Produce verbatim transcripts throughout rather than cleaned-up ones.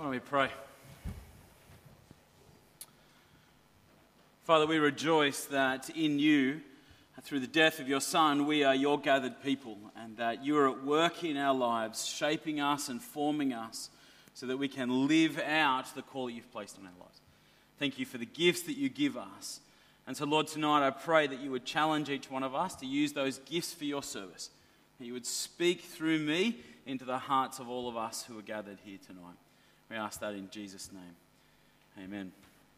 Why don't we pray? Father, we rejoice that in you, through the death of your Son, we are your gathered people, and that you are at work in our lives, shaping us and forming us so that we can live out the call that you've placed on our lives. Thank you for the gifts that you give us. And so, Lord, tonight I pray that you would challenge each one of us to use those gifts for your service. That you would speak through me into the hearts of all of us who are gathered here tonight. We ask that in Jesus' name. Amen.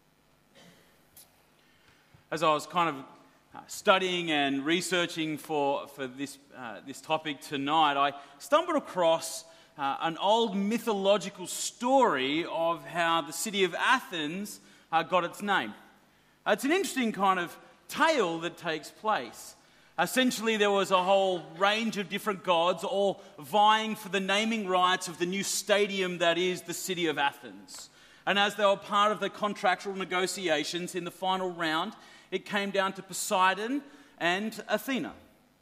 As I was kind of uh, studying and researching for, for this, uh, this topic tonight, I stumbled across uh, an old mythological story of how the city of Athens uh, got its name. Uh, it's an interesting kind of tale that takes place. Essentially, there was a whole range of different gods all vying for the naming rights of the new stadium that is the city of Athens. And as they were part of the contractual negotiations in the final round, it came down to Poseidon and Athena.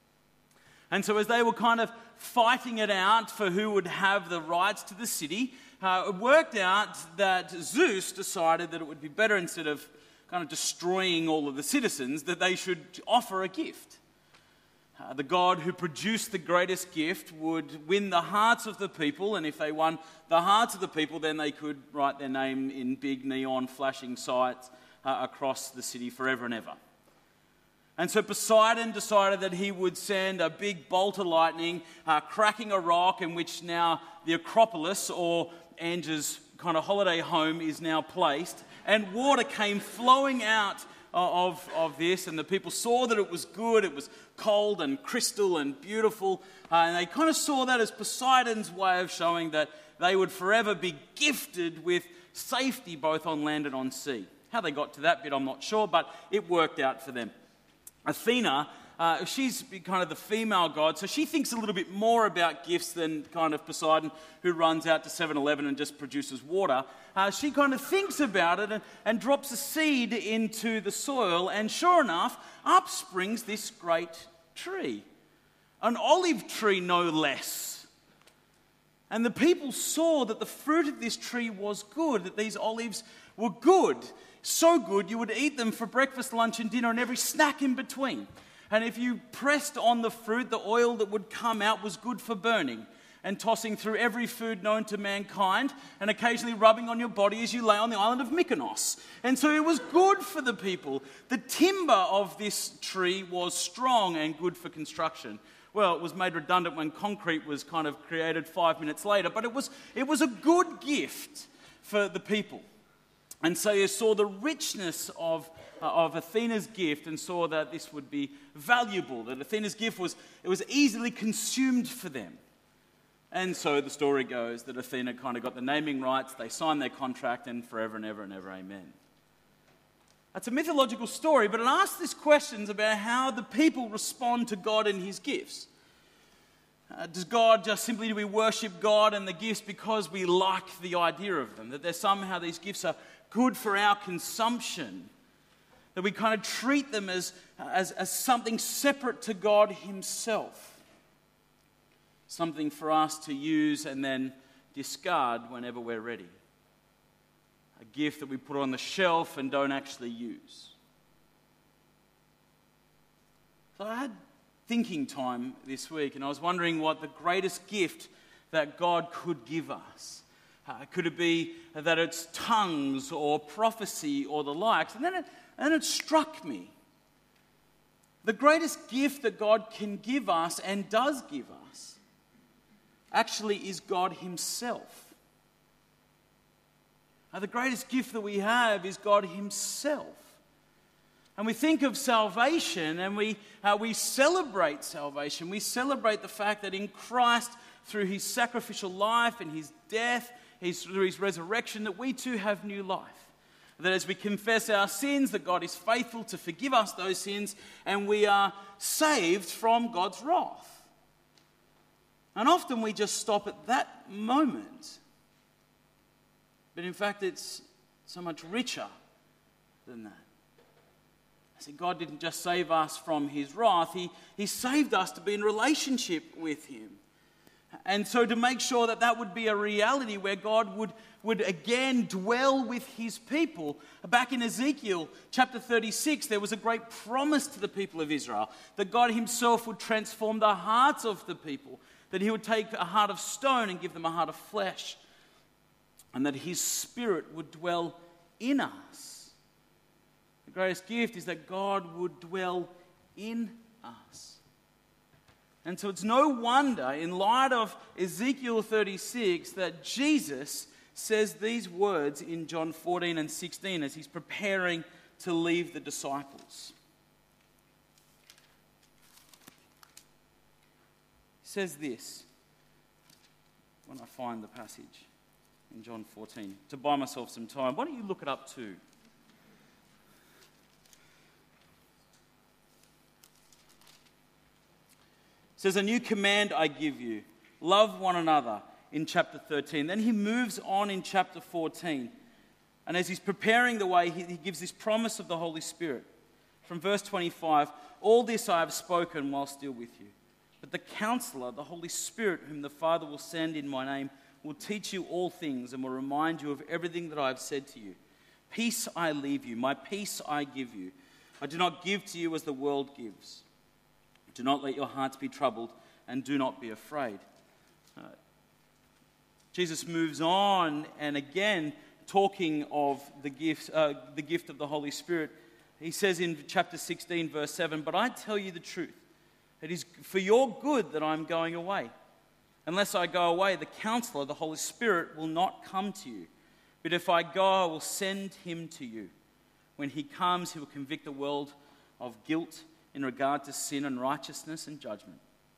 And so as they were kind of fighting it out for who would have the rights to the city, uh, it worked out that Zeus decided that it would be better, instead of kind of destroying all of the citizens, that they should offer a gift. Uh, the god who produced the greatest gift would win the hearts of the people, and if they won the hearts of the people, then they could write their name in big neon flashing sights uh, across the city forever and ever. And so Poseidon decided that he would send a big bolt of lightning, uh, cracking a rock in which now the Acropolis, or Ange's kind of holiday home, is now placed, and water came flowing out Of, of this, and the people saw that it was good. It was cold and crystal and beautiful, uh, and they kind of saw that as Poseidon's way of showing that they would forever be gifted with safety both on land and on sea. How they got to that bit I'm not sure, but it worked out for them. Athena, uh, she's kind of the female god, so she thinks a little bit more about gifts than kind of Poseidon, who runs out to seven eleven and just produces water. Uh, she kind of thinks about it and, and drops a seed into the soil, and sure enough, up springs this great tree. An olive tree, no less. And the people saw that the fruit of this tree was good, that these olives were good. So good you would eat them for breakfast, lunch and dinner and every snack in between. And if you pressed on the fruit, the oil that would come out was good for burning and tossing through every food known to mankind, and occasionally rubbing on your body as you lay on the island of Mykonos. And so it was good for the people. The timber of this tree was strong and good for construction. Well, it was made redundant when concrete was kind of created five minutes later, but it was, it was a good gift for the people. And so you saw the richness of, uh, of Athena's gift, and saw that this would be valuable, that Athena's gift was, it was easily consumed for them. And so the story goes that Athena kind of got the naming rights, they signed their contract, and forever and ever and ever, amen. That's a mythological story, but it asks these questions about how the people respond to God and his gifts. Uh, does God just simply do we worship God and the gifts because we like the idea of them? That there's somehow these gifts are good for our consumption? That we kind of treat them as, as, as something separate to God himself? Something for us to use and then discard whenever we're ready. A gift that we put on the shelf and don't actually use. So I had thinking time this week, and I was wondering what the greatest gift that God could give us. Uh, could it be that it's tongues or prophecy or the likes? And then it, and it struck me. The greatest gift that God can give us and does give us actually is God himself. Now, the greatest gift that we have is God himself. And we think of salvation, and we, uh, we celebrate salvation. We celebrate the fact that in Christ, through his sacrificial life and his death, his, through his resurrection, that we too have new life. That as we confess our sins, that God is faithful to forgive us those sins, and we are saved from God's wrath. And often we just stop at that moment. But in fact, it's so much richer than that. I see, God didn't just save us from his wrath, he, he saved us to be in relationship with him. And so to make sure that that would be a reality where God would, would again dwell with his people. Back in Ezekiel chapter thirty-six, there was a great promise to the people of Israel that God himself would transform the hearts of the people, that he would take a heart of stone and give them a heart of flesh, and that his Spirit would dwell in us. The greatest gift is that God would dwell in us. And so it's no wonder, in light of Ezekiel thirty-six, that Jesus says these words in John fourteen and sixteen as he's preparing to leave the disciples. He says this, when I find the passage in John fourteen, to buy myself some time. Why don't you look it up too? It says, a new command I give you, love one another, in chapter thirteen. Then he moves on in chapter fourteen. And as he's preparing the way, he, he gives this promise of the Holy Spirit. From verse twenty-five, all this I have spoken while still with you. But the Counselor, the Holy Spirit, whom the Father will send in my name, will teach you all things and will remind you of everything that I have said to you. Peace I leave you, my peace I give you. I do not give to you as the world gives. Do not let your hearts be troubled, and do not be afraid. Uh, Jesus moves on, and again, talking of the gift, uh, the gift of the Holy Spirit, he says in chapter sixteen, verse seven, but I tell you the truth, it is for your good that I'm going away. Unless I go away, the Counselor, the Holy Spirit, will not come to you. But if I go, I will send him to you. When he comes, he will convict the world of guilt in regard to sin and righteousness and judgment.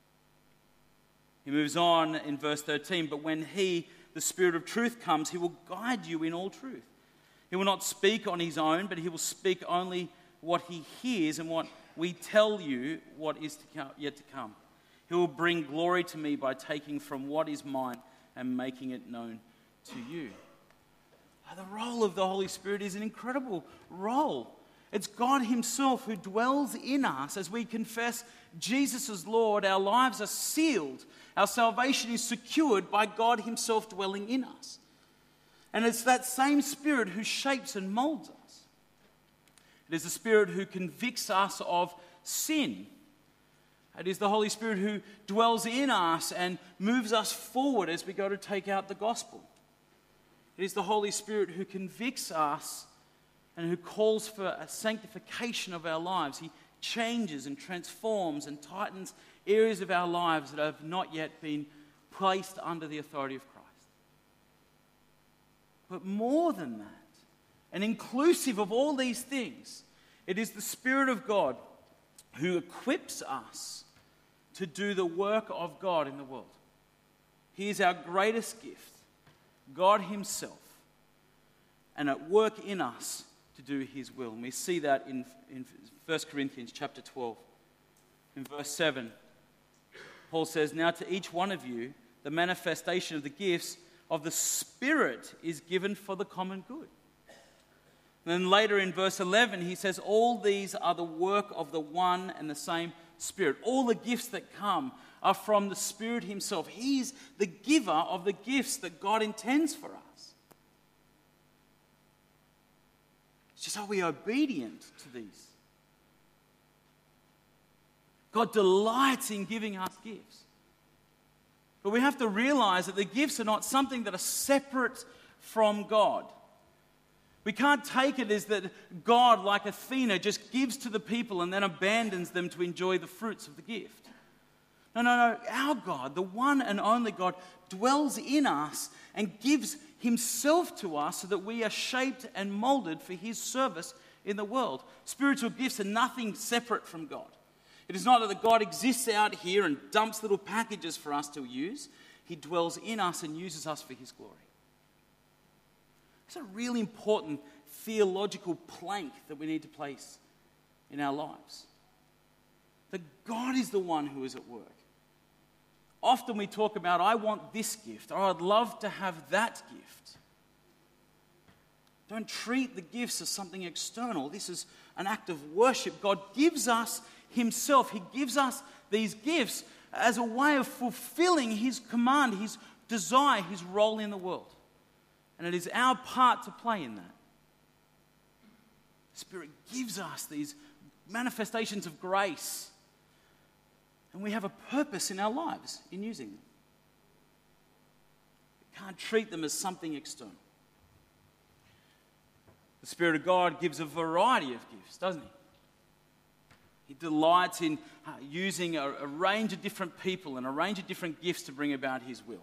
He moves on in verse thirteen, but when he, the Spirit of truth, comes, he will guide you in all truth. He will not speak on his own, but he will speak only what he hears and what we tell you what is to come, yet to come. He will bring glory to me by taking from what is mine and making it known to you. The role of the Holy Spirit is an incredible role. It's God himself who dwells in us as we confess Jesus as Lord. Our lives are sealed. Our salvation is secured by God himself dwelling in us. And it's that same Spirit who shapes and molds us. It is the Spirit who convicts us of sin. It is the Holy Spirit who dwells in us and moves us forward as we go to take out the gospel. It is the Holy Spirit who convicts us and who calls for a sanctification of our lives. He changes and transforms and tightens areas of our lives that have not yet been placed under the authority of Christ. But more than that, and inclusive of all these things, it is the Spirit of God who equips us to do the work of God in the world. He is our greatest gift, God himself, and at work in us to do his will. And we see that in, in First Corinthians chapter twelve. In verse seven, Paul says, now to each one of you, the manifestation of the gifts of the Spirit is given for the common good. And then later in verse eleven, he says, all these are the work of the one and the same Spirit. All the gifts that come are from the Spirit himself. He's the giver of the gifts that God intends for us. It's just, are we obedient to these? God delights in giving us gifts. But we have to realize that the gifts are not something that are separate from God. We can't take it as that God, like Athena, just gives to the people and then abandons them to enjoy the fruits of the gift. No, no, no. Our God, the one and only God, dwells in us and gives himself to us so that we are shaped and molded for his service in the world. Spiritual gifts are nothing separate from God. It is not that God exists out here and dumps little packages for us to use. He dwells in us and uses us for his glory. It's a really important theological plank that we need to place in our lives. That God is the one who is at work. Often we talk about, I want this gift, or I'd love to have that gift. Don't treat the gifts as something external. This is an act of worship. God gives us himself. He gives us these gifts as a way of fulfilling his command, his desire, his role in the world. And it is our part to play in that. The Spirit gives us these manifestations of grace, and we have a purpose in our lives in using them. We can't treat them as something external. The Spirit of God gives a variety of gifts, doesn't he? He delights in uh, using a, a range of different people and a range of different gifts to bring about his will.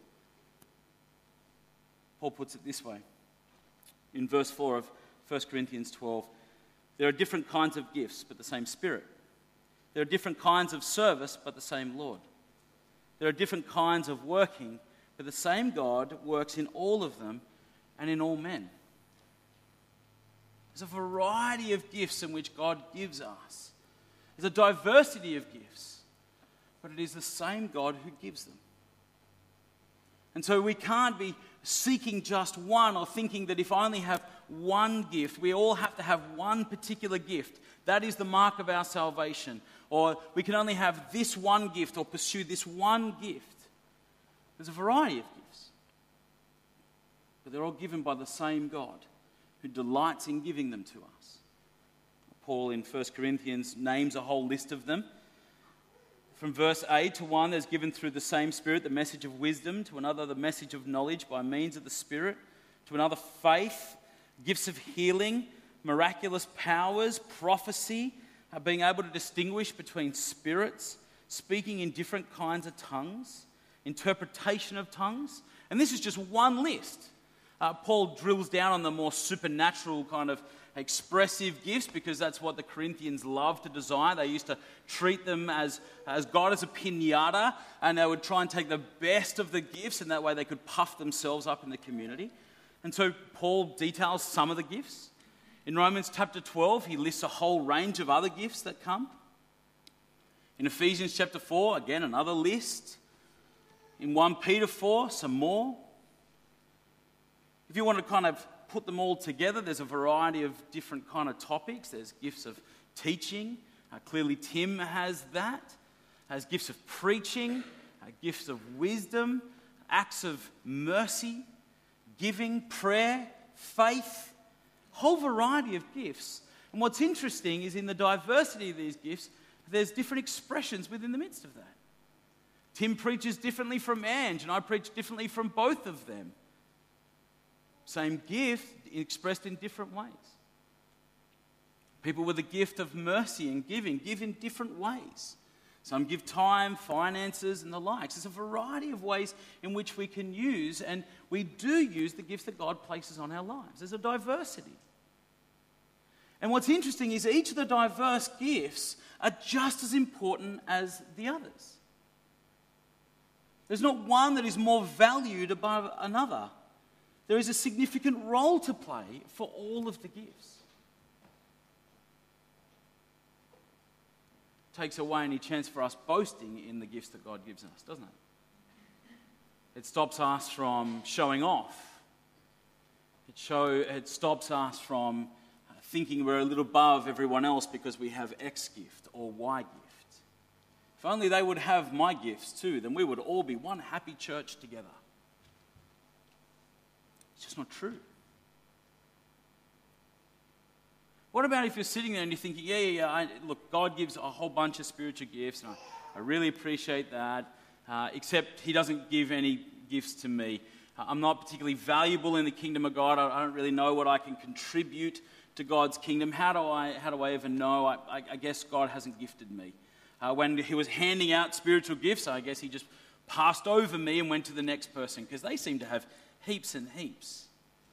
Paul puts it this way in verse four of First Corinthians twelve. There are different kinds of gifts, but the same Spirit. There are different kinds of service, but the same Lord. There are different kinds of working, but the same God works in all of them and in all men. There's a variety of gifts in which God gives us. There's a diversity of gifts, but it is the same God who gives them. And so we can't be seeking just one or thinking that if I only have one gift, we all have to have one particular gift. That is the mark of our salvation. Or we can only have this one gift or pursue this one gift. There's a variety of gifts. But they're all given by the same God who delights in giving them to us. Paul in First Corinthians names a whole list of them. From verse eight, to one there's given through the same Spirit the message of wisdom, to another the message of knowledge by means of the Spirit, to another faith, gifts of healing, miraculous powers, prophecy, uh, being able to distinguish between spirits, speaking in different kinds of tongues, interpretation of tongues. And this is just one list. Uh, Paul drills down on the more supernatural kind of expressive gifts because that's what the Corinthians loved to desire. They used to treat them as, as God as a piñata, and they would try and take the best of the gifts, and that way they could puff themselves up in the community. And so Paul details some of the gifts. In Romans chapter twelve, he lists a whole range of other gifts that come. In Ephesians chapter four, again, another list. In First Peter four, some more. If you want to kind of put them all together, there's a variety of different kind of topics. There's gifts of teaching. Uh, clearly Tim has that. Has gifts of preaching, uh, gifts of wisdom, acts of mercy, giving, prayer, faith, whole variety of gifts. And what's interesting is in the diversity of these gifts, there's different expressions within the midst of that. Tim preaches differently from Ange, and I preach differently from both of them. Same gift expressed in different ways. People with a gift of mercy and giving give in different ways. Some give time, finances, and the likes. There's a variety of ways in which we can use, and we do use the gifts that God places on our lives. There's a diversity. And what's interesting is each of the diverse gifts are just as important as the others. There's not one that is more valued above another. There is a significant role to play for all of the gifts. It takes away any chance for us boasting in the gifts that God gives us, doesn't it? It stops us from showing off. It, show, it stops us from thinking we're a little above everyone else because we have X gift or Y gift. If only they would have my gifts too, then we would all be one happy church together. It's just not true. What about if you're sitting there and you're thinking, yeah, yeah, yeah, I, look, God gives a whole bunch of spiritual gifts, and I, I really appreciate that, uh, except he doesn't give any gifts to me. Uh, I'm not particularly valuable in the kingdom of God. I, I don't really know what I can contribute to God's kingdom. How do I, how do I ever know? I, I, I guess God hasn't gifted me. Uh, when he was handing out spiritual gifts, I guess he just passed over me and went to the next person, because they seem to have heaps and heaps.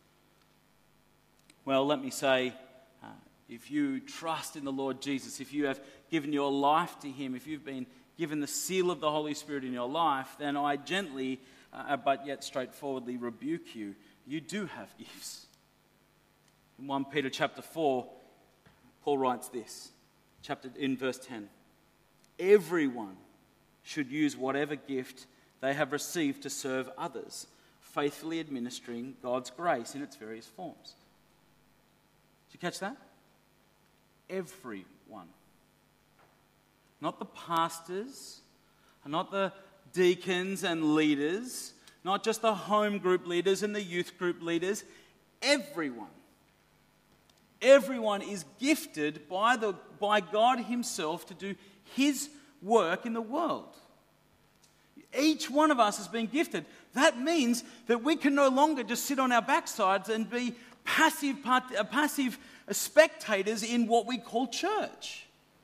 Well, let me say, uh, if you trust in the Lord Jesus, if you have given your life to him, if you've been given the seal of the Holy Spirit in your life, then I gently, uh, but yet straightforwardly rebuke you. You do have gifts. In First Peter chapter four, Paul writes this, chapter in verse ten. Everyone should use whatever gift they have received to serve others, faithfully administering God's grace in its various forms. Did you catch that? Everyone. Not the pastors, not the deacons and leaders, not just the home group leaders and the youth group leaders. Everyone. Everyone is gifted by, the, by God himself to do his work in the world. Each one of us has been gifted. That means that we can no longer just sit on our backsides and be passive, part, uh, passive spectators in what we call church.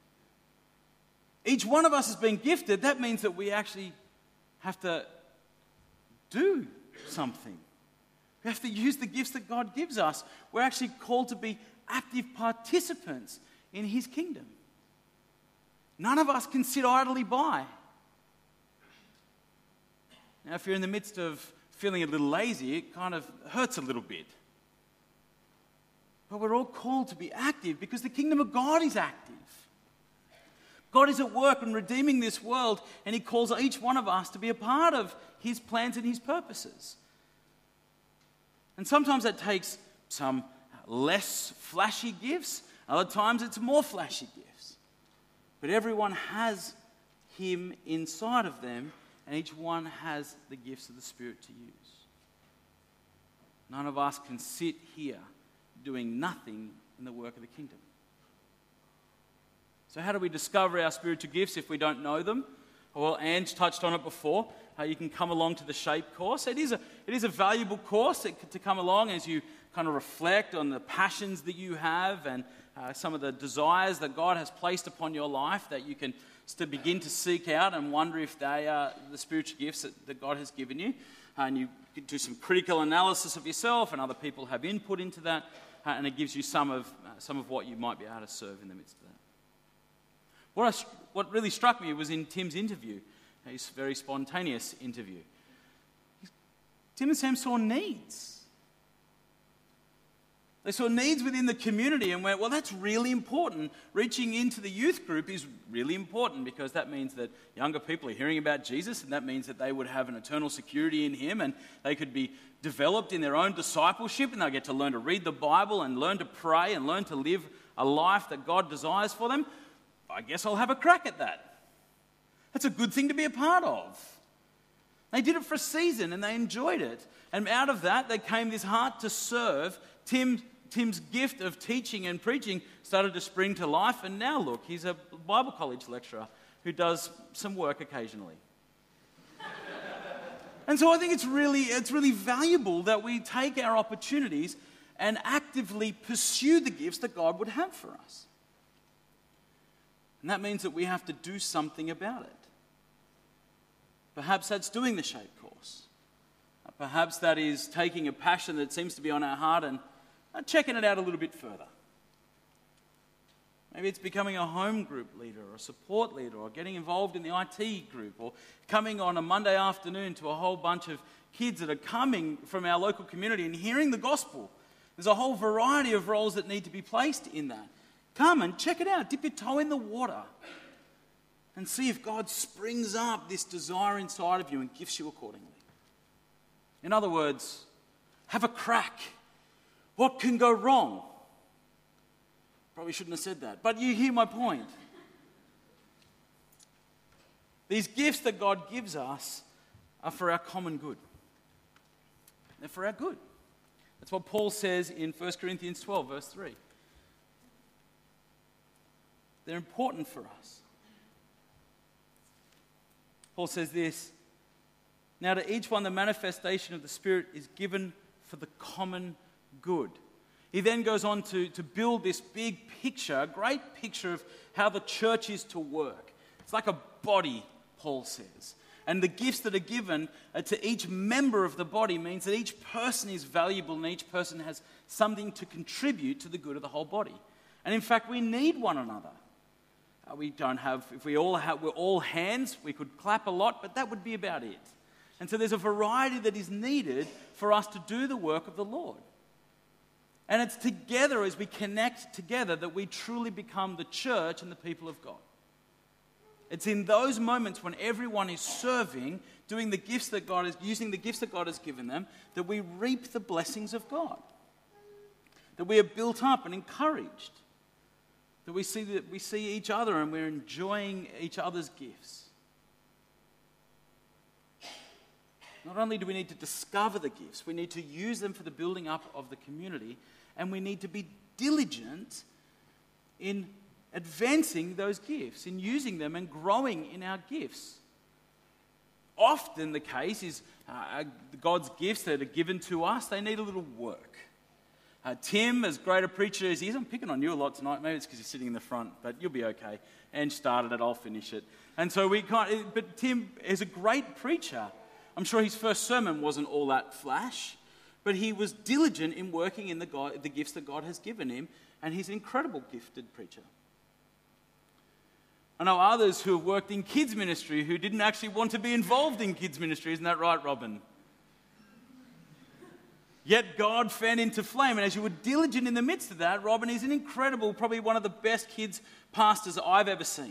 Each one of us has been gifted. That means that we actually have to do something. We have to use the gifts that God gives us. We're actually called to be active participants in his kingdom. None of us can sit idly by. Now, if you're in the midst of feeling a little lazy, it kind of hurts a little bit. But we're all called to be active because the kingdom of God is active. God is at work in redeeming this world, and he calls each one of us to be a part of his plans and his purposes. And sometimes that takes some less flashy gifts. Other times it's more flashy gifts. But everyone has him inside of them, and each one has the gifts of the Spirit to use. None of us can sit here doing nothing in the work of the kingdom. So how do we discover our spiritual gifts if we don't know them? Well, Ange touched on it before. Uh, you can come along to the SHAPE course. It is a, it is a valuable course to come along as you kind of reflect on the passions that you have and uh, some of the desires that God has placed upon your life that you can to begin to seek out and wonder if they are the spiritual gifts that, that God has given you. Uh, and you do some critical analysis of yourself, and other people have input into that, uh, and it gives you some of uh, some of what you might be able to serve in the midst of that. What, I, what really struck me was in Tim's interview, his very spontaneous interview. Tim and Sam saw needs. They saw needs within the community and went, well, that's really important. Reaching into the youth group is really important because that means that younger people are hearing about Jesus, and that means that they would have an eternal security in him, and they could be developed in their own discipleship, and they'll get to learn to read the Bible and learn to pray and learn to live a life that God desires for them. I guess I'll have a crack at that. That's a good thing to be a part of. They did it for a season and they enjoyed it. And out of that, there came this heart to serve. Tim Tim's gift of teaching and preaching started to spring to life, and now look, he's a Bible college lecturer who does some work occasionally. And so I think it's really, it's really valuable that we take our opportunities and actively pursue the gifts that God would have for us. And that means that we have to do something about it. Perhaps that's doing the SHAPE course. Perhaps that is taking a passion that seems to be on our heart and checking it out a little bit further. Maybe it's becoming a home group leader or a support leader or getting involved in the I T group or coming on a Monday afternoon to a whole bunch of kids that are coming from our local community and hearing the gospel. There's a whole variety of roles that need to be placed in that. Come and check it out. Dip your toe in the water and see if God springs up this desire inside of you and gifts you accordingly. In other words, have a crack. What can go wrong? Probably shouldn't have said that, but you hear my point. These gifts that God gives us are for our common good. They're for our good. That's what Paul says in First Corinthians twelve, verse three. They're important for us. Paul says this, now to each one the manifestation of the Spirit is given for the common good. He then goes on to, to build this big picture, a great picture of how the church is to work. It's like a body, Paul says. And the gifts that are given to each member of the body means that each person is valuable and each person has something to contribute to the good of the whole body. And in fact, we need one another. Uh, we don't have, if we all have, we're all hands, we could clap a lot, but that would be about it. And so there's a variety that is needed for us to do the work of the Lord. And it's together, as we connect together, that we truly become the church and the people of God. It's in those moments when everyone is serving, doing the gifts that God is, using the gifts that God has given them, that we reap the blessings of God. That we are built up and encouraged. That we see that we see each other and we're enjoying each other's gifts. Not only do we need to discover the gifts, we need to use them for the building up of the community, and we need to be diligent in advancing those gifts, in using them and growing in our gifts. Often the case is uh, God's gifts that are given to us, they need a little work. Uh, Tim, as great a preacher as he is, I'm picking on you a lot tonight. Maybe it's because you're sitting in the front, but you'll be okay. And started it, I'll finish it. And so we can't, but Tim is a great preacher. I'm sure his first sermon wasn't all that flash, but he was diligent in working in the, God, the gifts that God has given him, and he's an incredible gifted preacher. I know others who have worked in kids ministry who didn't actually want to be involved in kids ministry. Isn't that right, Robin? Yet God fanned into flame, and as you were diligent in the midst of that, Robin is an incredible, probably one of the best kids pastors I've ever seen.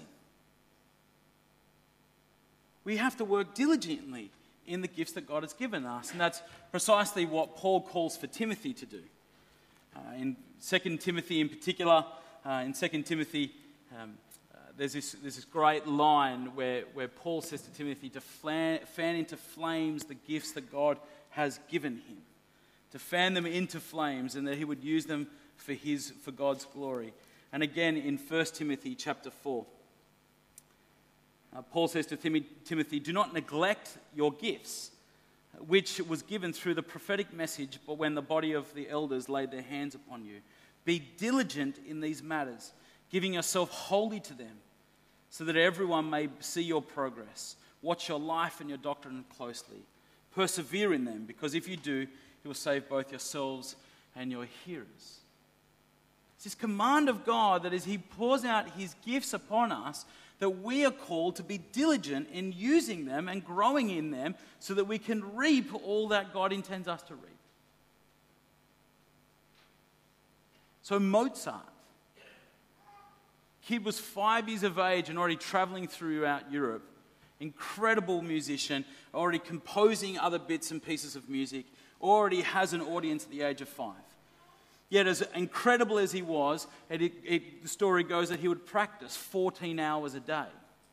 We have to work diligently in the gifts that God has given us, and that's precisely what Paul calls for Timothy to do. Uh, in Second Timothy in particular, uh, in Second Timothy, um, uh, there's, this, there's this great line where, where Paul says to Timothy to fan, fan into flames the gifts that God has given him, to fan them into flames, and that he would use them for his, for God's glory. And again in First Timothy chapter four, uh, Paul says to Tim- Timothy, do not neglect your gifts, which was given through the prophetic message, but when the body of the elders laid their hands upon you. Be diligent in these matters, giving yourself wholly to them, so that everyone may see your progress. Watch your life and your doctrine closely. Persevere in them, because if you do, you will save both yourselves and your hearers. It's this command of God that as he pours out his gifts upon us, that we are called to be diligent in using them and growing in them so that we can reap all that God intends us to reap. So Mozart, kid was five years of age and already traveling throughout Europe. Incredible musician, already composing other bits and pieces of music, already has an audience at the age of five. Yet as incredible as he was, it, it, it, the story goes that he would practice fourteen hours a day.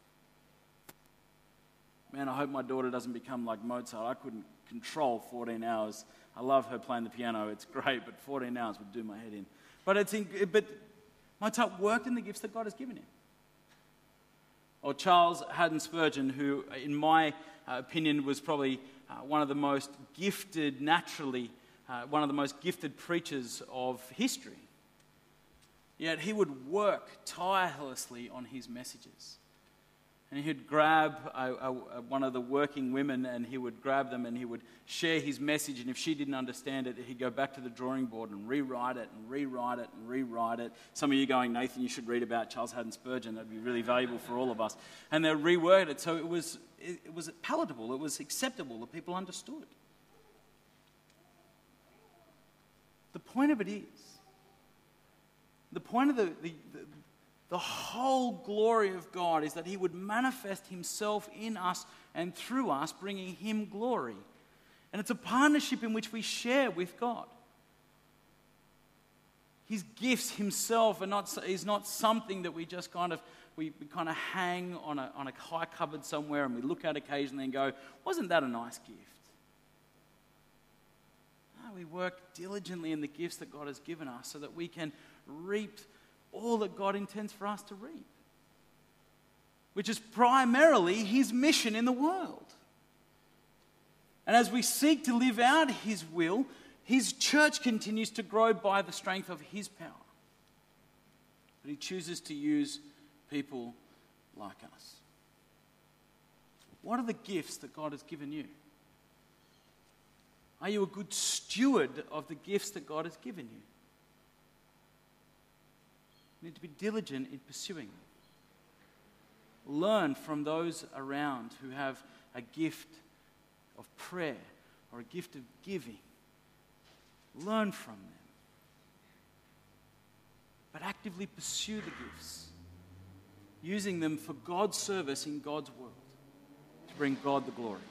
Man, I hope my daughter doesn't become like Mozart. I couldn't control fourteen hours. I love her playing the piano. It's great, but fourteen hours would do my head in. But, it's in, but Mozart worked in the gifts that God has given him. Or Charles Haddon Spurgeon, who in my uh, opinion was probably uh, one of the most gifted, naturally, uh, one of the most gifted preachers of history. Yet he would work tirelessly on his messages. And he'd grab a, a, a, one of the working women and he would grab them and he would share his message. And if she didn't understand it, he'd go back to the drawing board and rewrite it and rewrite it and rewrite it. Some of you going, Nathan, you should read about Charles Haddon Spurgeon. That'd be really valuable for all of us. And they reworded it so it was, it, it was palatable, it was acceptable, that people understood. The point of it is, the point of the, the, the The whole glory of God is that he would manifest himself in us and through us, bringing him glory. And it's a partnership in which we share with God. His gifts himself are not, is not something that we just kind of, we, we kind of hang on a, on a high cupboard somewhere and we look at occasionally and go, wasn't that a nice gift? No, we work diligently in the gifts that God has given us so that we can reap all that God intends for us to reap, which is primarily his mission in the world. And as we seek to live out his will, his church continues to grow by the strength of his power. But he chooses to use people like us. What are the gifts that God has given you? Are you a good steward of the gifts that God has given you? You need to be diligent in pursuing them. Learn from those around who have a gift of prayer or a gift of giving. Learn from them. But actively pursue the gifts, using them for God's service in God's world, to bring God the glory.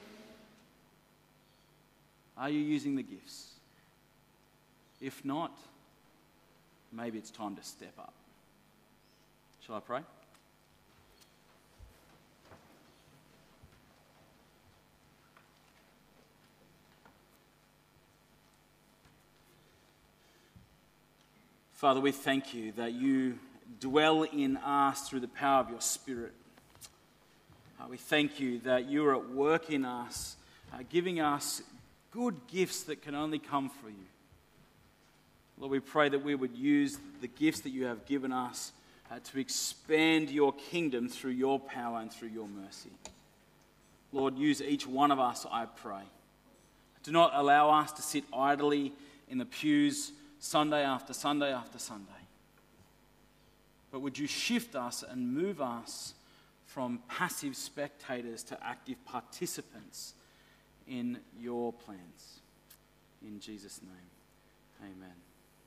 Are you using the gifts? If not, maybe it's time to step up. Shall I pray? Father, we thank you that you dwell in us through the power of your Spirit. Uh, we thank you that you are at work in us, uh, giving us good gifts that can only come from you. Lord, we pray that we would use the gifts that you have given us uh, to expand your kingdom through your power and through your mercy. Lord, use each one of us, I pray. Do not allow us to sit idly in the pews Sunday after Sunday after Sunday. But would you shift us and move us from passive spectators to active participants in your plans. In Jesus' name, amen.